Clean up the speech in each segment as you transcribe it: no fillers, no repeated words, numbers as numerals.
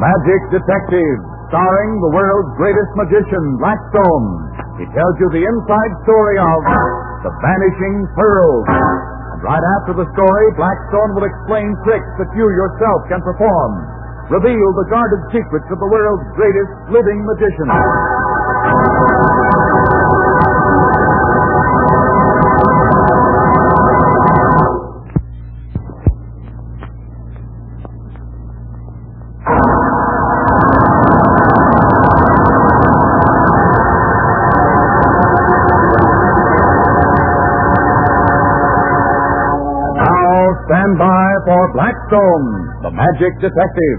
Magic Detective, starring the world's greatest magician, Blackstone. He tells you the inside story of The Vanishing Pearls. And right after the story, Blackstone will explain tricks that you yourself can perform. Reveal the guarded secrets of the world's greatest living magician. Stand by for Blackstone, the Magic Detective.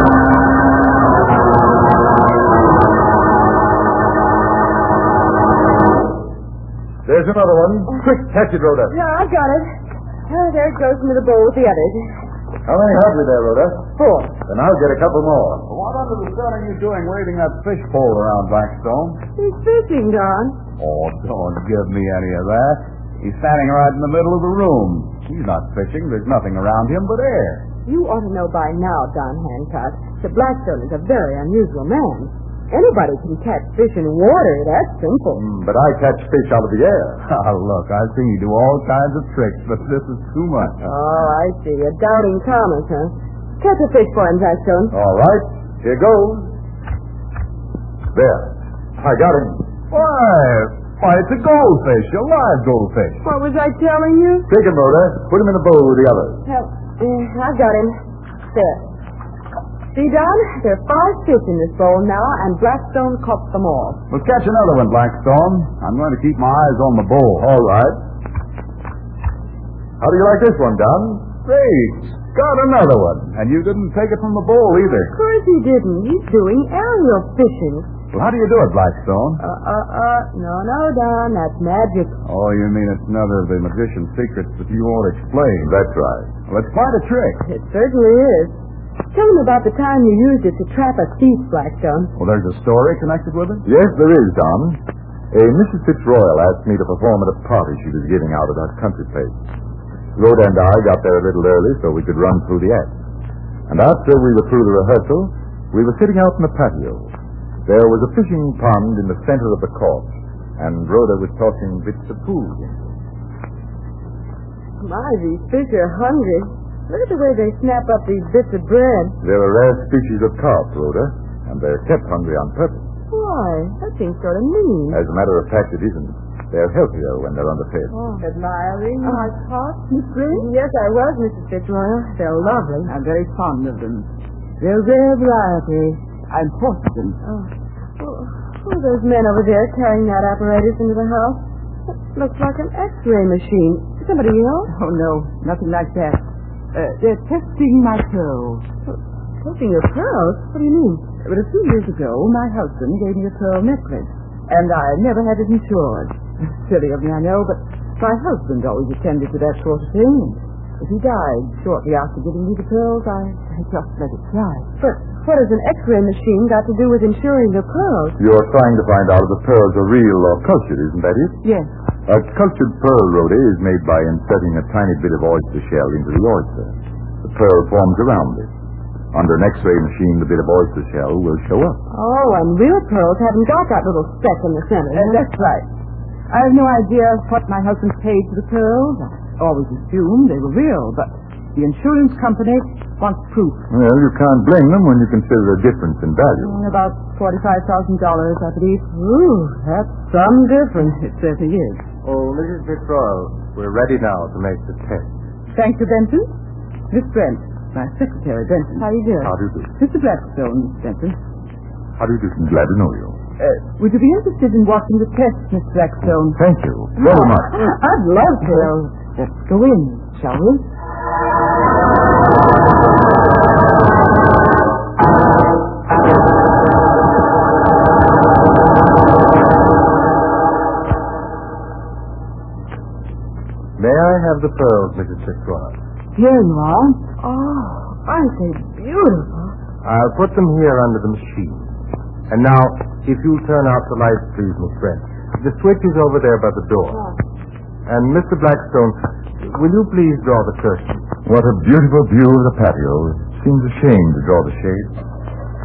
There's another one. Quick, catch it, Rhoda. Yeah, I got it. There it goes into the bowl with the others. How many have we there, Rhoda? 4. Then I'll get a couple more. What under the sun are you doing waving that fish pole around, Blackstone? He's fishing, Don. Oh, don't give me any of that. He's standing right in the middle of the room. He's not fishing. There's nothing around him but air. You ought to know by now, Don Hancock, that Blackstone is a very unusual man. Anybody can catch fish in water. That's simple. But I catch fish out of the air. Look, I've seen you do all kinds of tricks, but this is too much. Oh, I see. A doubting Thomas, huh? Catch a fish for him, Blackstone. All right. Here goes. There. I got him. Why, it's a goldfish, a live goldfish. What was I telling you? Take him, Rhoda. Put him in the bowl with the others. I've got him. There. See, Don? There are 5 fish in this bowl now, and Blackstone caught them all. Well, catch another one, Blackstone. I'm going to keep my eyes on the bowl. All right. How do you like this one, Don? Great. Got another one. And you didn't take it from the bowl either. Of course he didn't. He's doing aerial fishing. Well, how do you do it, Blackstone? No, Don. That's magic. Oh, you mean it's another of the magician's secrets that you won't explain. That's right. Well, it's quite a trick. It certainly is. Tell him about the time you used it to trap a thief, Blackstone. Well, there's a story connected with it? Yes, there is, Don. Mrs. Fitzroyal asked me to perform at a party she was giving out at our country place. Rhoda and I got there a little early so we could run through the act. And after we were through the rehearsal, we were sitting out in the patio. There was a fishing pond in the center of the court, and Rhoda was tossing bits of food in. My, these fish are hungry. Look at the way they snap up these bits of bread. They're a rare species of carp, Rhoda, and they're kept hungry on purpose. Why? That seems sort of mean. As a matter of fact, it isn't. They're healthier when they're underfed. Admiring my carp, Miss Green? Yes, I was, Mrs. Fitzroyal. They're lovely. I'm very fond of them. They're rare variety. I'm Boston. Who are those men over there carrying that apparatus into the house? It looks like an X-ray machine. Somebody else? Oh, no, nothing like that. They're testing my pearls. Testing your pearls? What do you mean? But a few years ago, my husband gave me a pearl necklace, and I never had it insured. Silly of me, I know, but my husband always attended to that sort of thing. If he died shortly after giving me the pearls, I just let it fly. But what has an X-ray machine got to do with insuring the pearls? You're trying to find out if the pearls are real or cultured, isn't that it? Yes. A cultured pearl, Rhoda, is made by inserting a tiny bit of oyster shell into the oyster. The pearl forms around it. Under an X-ray machine, the bit of oyster shell will show up. Oh, and real pearls haven't got that little speck in the center. That's right. I have no idea what my husband paid for the pearls. I always assumed they were real, but the insurance company wants proof. Well, you can't blame them when you consider the difference in value. About $45,000, I believe. Ooh, that's some difference. It certainly is. Oh, Mrs. Fitzroyal, we're ready now to make the test. Thank you, Benson. Miss Brent, my secretary, Benson. How do you do? How do you do? Mr. Blackstone, Miss Benson. How do you do? I'm glad to know you. Would you be interested in watching the test, Miss Blackstone? Thank you very much. I'd love to. Well, let's go in, shall we? May I have the pearls, Mrs. Fitzroy? Here you are. Oh, aren't they beautiful? I'll put them here under the machine. And now, if you'll turn out the lights, please, Miss Brent. The switch is over there by the door. And Mr. Blackstone, will you please draw the curtain? What a beautiful view of the patio. It seems a shame to draw the shade.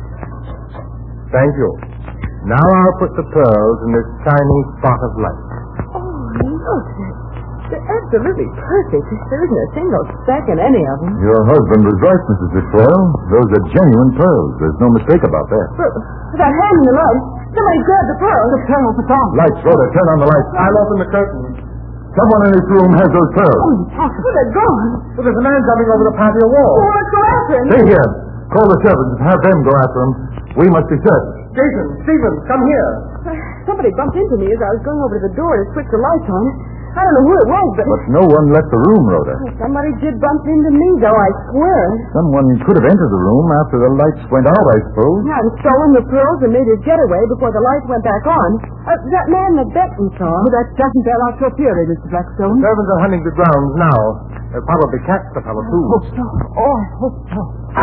Thank you. Now I'll put the pearls in this tiny spot of light. Oh, look. They're absolutely perfect. There isn't a single speck in any of them. Your husband was right, Mrs. Fitzroy. Those are genuine pearls. There's no mistake about that. But that hand in the light. Somebody grabbed the pearls. The pearls are gone. Lights, Rhoda, turn on the lights. I'll open the curtain. Someone in this room has those pearls. Oh, they're gone. Well, there's a man jumping over the patio wall. Oh, let's go after him. Stay here. Call the servants. Have them go after him. We must be certain. Jason, Stephen, come here. Somebody bumped into me as I was going over to the door to switch the lights on. I don't know who it was, but But no one left the room, Rhoda. somebody did bump into me, though, I swear. Someone could have entered the room after the lights went out, I suppose. Yeah, and stolen the pearls and made his getaway before the lights went back on. That man that Benton saw. But that doesn't bear out your theory, Mr. Blackstone. Servants are hunting the grounds now. They'll probably catch the fellow, too. Oh, so. Oh, I hope so.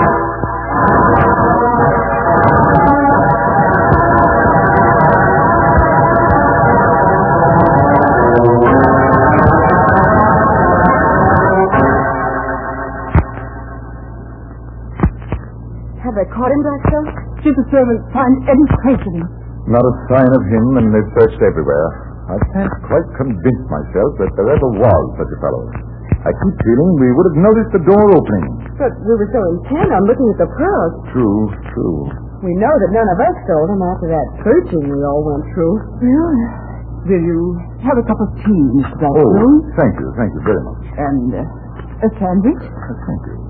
Have they caught him, Blackstone? Did the servants find any trace of him? Not a sign of him, and they've searched everywhere. I can't quite convince myself that there ever was such a fellow. I keep feeling we would have noticed the door opening. But we were so intent on looking at the pearls. True, true. We know that none of us stole them after that searching we all went through. Well, will you have a cup of tea, Mr. Oh, Blackstone? thank you very much. And a sandwich? Thank you.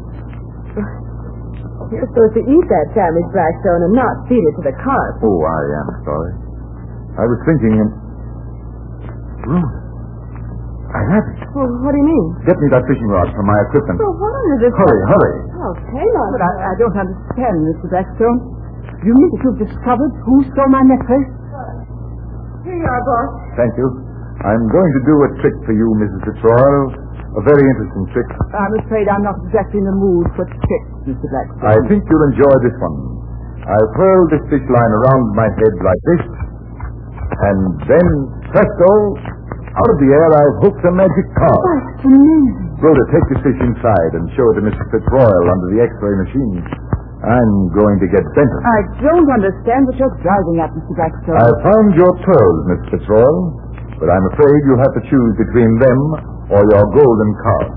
You're supposed to eat that sandwich, Blackstone, and not feed it to the carp. Oh, I am sorry. I was thinking... Ruth, I have it. Well, what do you mean? Get me that fishing rod from my equipment. Well, what is this? Hurry. Okay, now. But I don't understand, Mr. Blackstone. You mean that you've discovered who stole my necklace? Here you are, boss. Thank you. I'm going to do a trick for you, Mrs. Fitzroy. A very interesting trick. I'm afraid I'm not exactly in the mood for tricks, Mr. Blackstone. I think you'll enjoy this one. I'll curl this fish line around my head like this, and then, presto, out of the air I'll hook the magic carp. That's amazing. Rhoda, take the fish inside and show it to Mr. Fitzroy under the X-ray machine. I'm going to get Benton. I don't understand what you're driving at, Mr. Blackstone. I found your pearls, Miss Fitzroy, but I'm afraid you'll have to choose between them or your golden carp.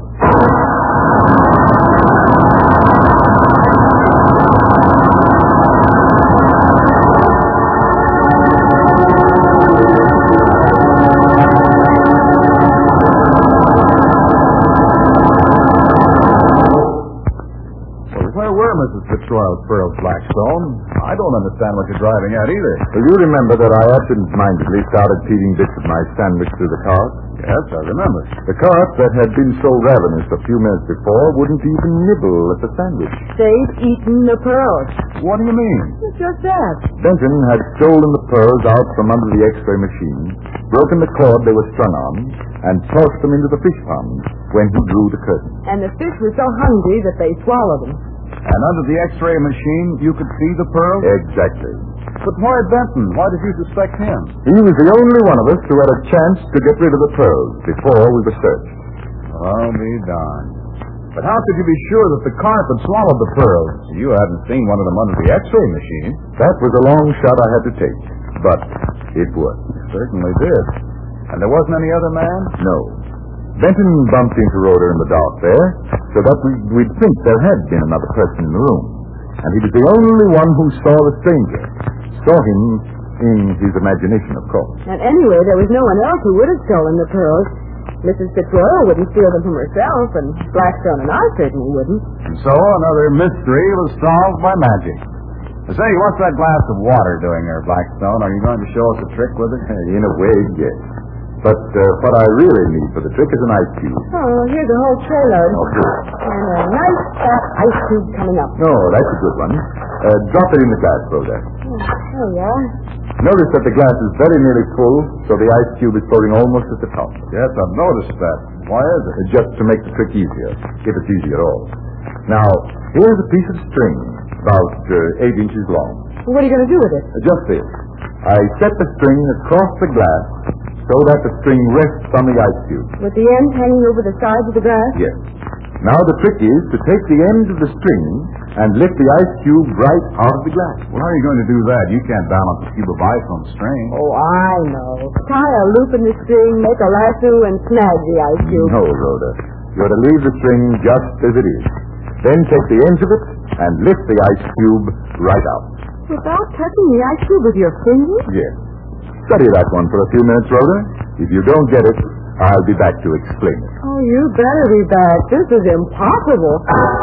Where were Mrs. Fitzroy's pearls, Blackstone? I don't understand what you're driving at either. Well, you remember that I absent-mindedly started feeding bits of my sandwich to the carp? Yes, I remember. The carp that had been so ravenous a few minutes before wouldn't even nibble at the sandwich. They've eaten the pearls. What do you mean? It's just that. Benton had stolen the pearls out from under the X-ray machine, broken the cord they were strung on, and tossed them into the fish pond when he drew the curtain. And the fish were so hungry that they swallowed them. And under the X-ray machine, you could see the pearls? Exactly. But why Benton? Why did you suspect him? He was the only one of us who had a chance to get rid of the pearls before we were searched. I'll be darned. But how could you be sure that the carp had swallowed the pearls? You hadn't seen one of them under the X-ray machine. That was a long shot I had to take, but it worked. You certainly did. And there wasn't any other man? No. Benton bumped into Rhoda in the dark there, so that we'd think there had been another person in the room. And he was the only one who saw the stranger. Saw him in his imagination, of course. And anyway, there was no one else who would have stolen the pearls. Mrs. Fitzroy wouldn't steal them from herself, and Blackstone and I certainly wouldn't. And so another mystery was solved by magic. Say, what's that glass of water doing there, Blackstone? Are you going to show us a trick with it? In a way, yes. But what I really need for the trick is an ice cube. Oh, here's a whole trayload. Oh, good. And a nice fat ice cube coming up. No, that's a good one. Drop it in the glass, Rhoda. Oh, yeah. Notice that the glass is very nearly full, so the ice cube is floating almost at the top. Yes, I've noticed that. Why is it? Just to make the trick easier, if it's easy at all. Now, here's a piece of string, about 8 inches long. What are you going to do with it? Just this. I set the string across the glass so that the string rests on the ice cube. With the end hanging over the sides of the glass? Yes. Now the trick is to take the end of the string and lift the ice cube right out of the glass. Well, how are you going to do that? You can't balance a cube of ice on the string. Oh, I know. Tie a loop in the string, make a lasso, and snag the ice cube. No, Rhoda. You're to leave the string just as it is. Then take the ends of it and lift the ice cube right out. Without touching the ice cube with your fingers? Yes. Study that one for a few minutes, Rhoda. If you don't get it, I'll be back to explain it. Oh, you better be back. This is impossible.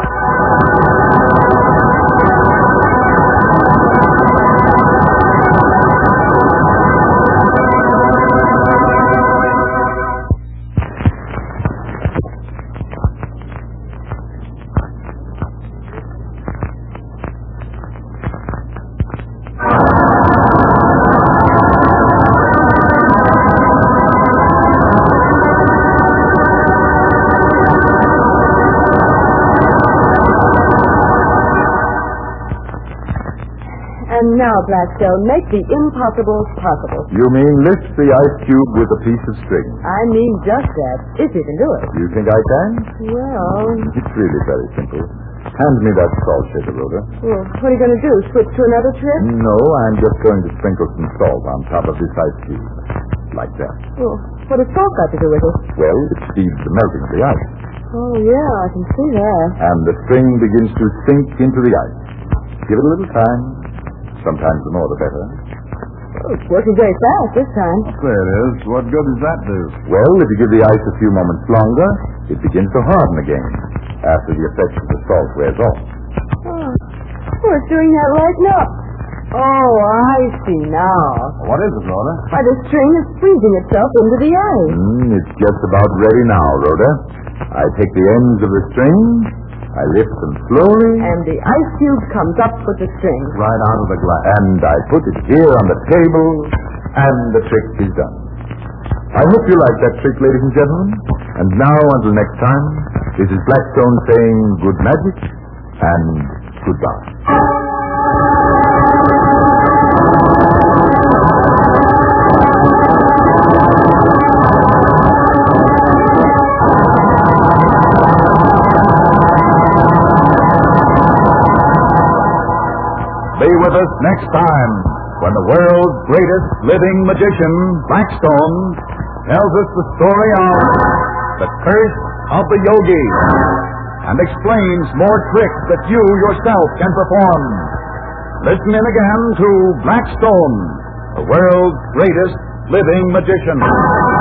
And now, Blackstone, make the impossible possible. You mean lift the ice cube with a piece of string? I mean just that, if you can do it. You think I can? Well, It's really very simple. Hand me that salt shaker, Rhoda. what are you going to do? Switch to another trick? No, I'm just going to sprinkle some salt on top of this ice cube. Like that. Well, what has salt got to do with it? Well, it speeds the melting of the ice. Oh, yeah, I can see that. And the string begins to sink into the ice. Give it a little time. Sometimes the more the better. Oh, it's working very fast this time. There it is. What good does that do? Well, if you give the ice a few moments longer, it begins to harden again after the effects of the salt wears off. Oh, it's doing that right now. Oh, I see now. What is it, Rhoda? Why, the string is freezing itself into the ice. It's just about ready now, Rhoda. I take the ends of the string, I lift them slowly, And the ice cube comes up with the string. Right out of the glass. and I put it here on the table, and the trick is done. I hope you like that trick, ladies and gentlemen. And now, until next time, this is Blackstone saying good magic and goodbye. Be with us next time when the world's greatest living magician, Blackstone, tells us the story of the curse of the yogi and explains more tricks that you yourself can perform. Listen in again to Blackstone, the world's greatest living magician.